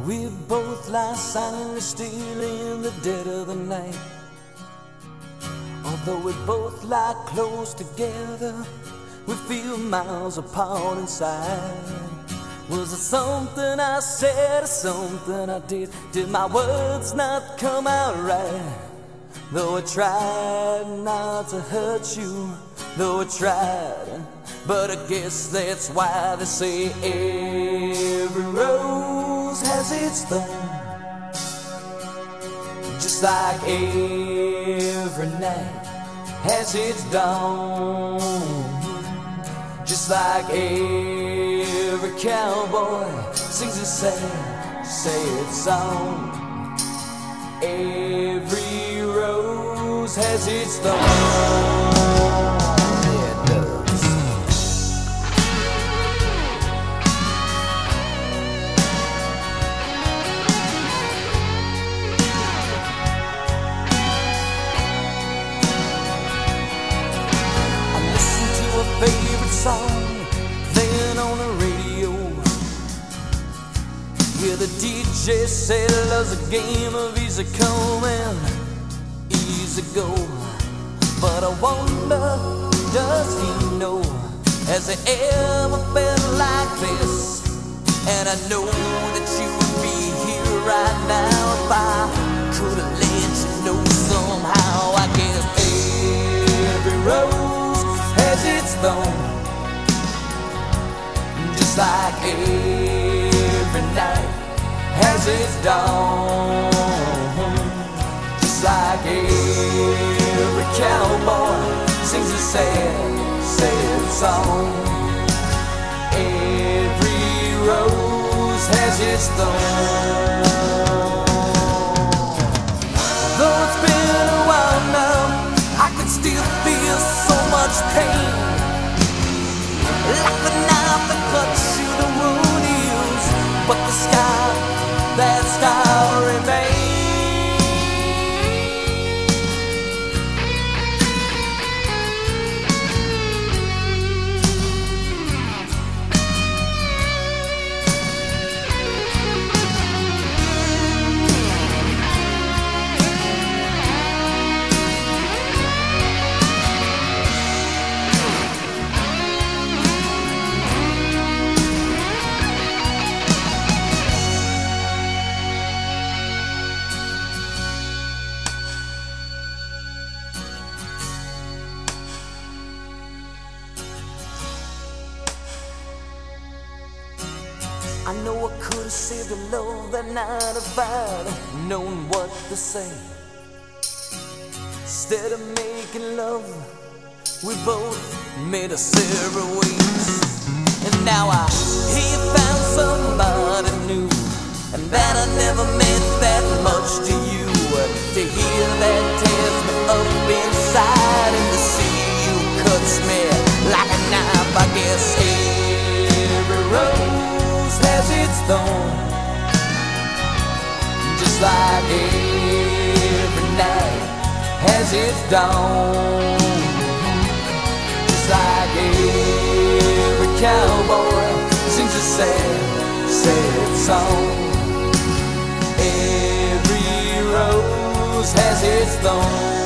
We both lie silently still in the dead of the night. Although we both lie close together, we feel miles apart inside. Was it something I said or something I did? Did my words not come out right? Though I tried not to hurt you, though I tried, but I guess that's why they say every rose has its thorn. Just like every night has its dawn. Just like every cowboy sings a sad song. Every rose has its thorn. Yeah, it does. I listen to a favorite song playing on the radio. Yeah, the DJ said love's a game of easy come and easy go. But I wonder, does he know? Has he ever felt like this? And I know that you would be here right now if I could have let you know somehow. I guess every rose has its thorn. Just like every night has its dawn. Just like every cowboy sings a sad song. Every rose has its thorn. Though it's been a while now, I can still feel so much pain. Like a knife that cuts you, the wound heals, but the scar, that scar remains. I know I could have saved her love that night if I'd known what to say. Instead of making love, we both made us separate ways. And now I hear you found somebody new, and that I never meant that much to you. To hear that tears me up inside, and to see you cuts me like a knife. I guess every rose has its thorn. Just like every night has its dawn. Just like every cowboy sings a sad song. Every rose has its thorn.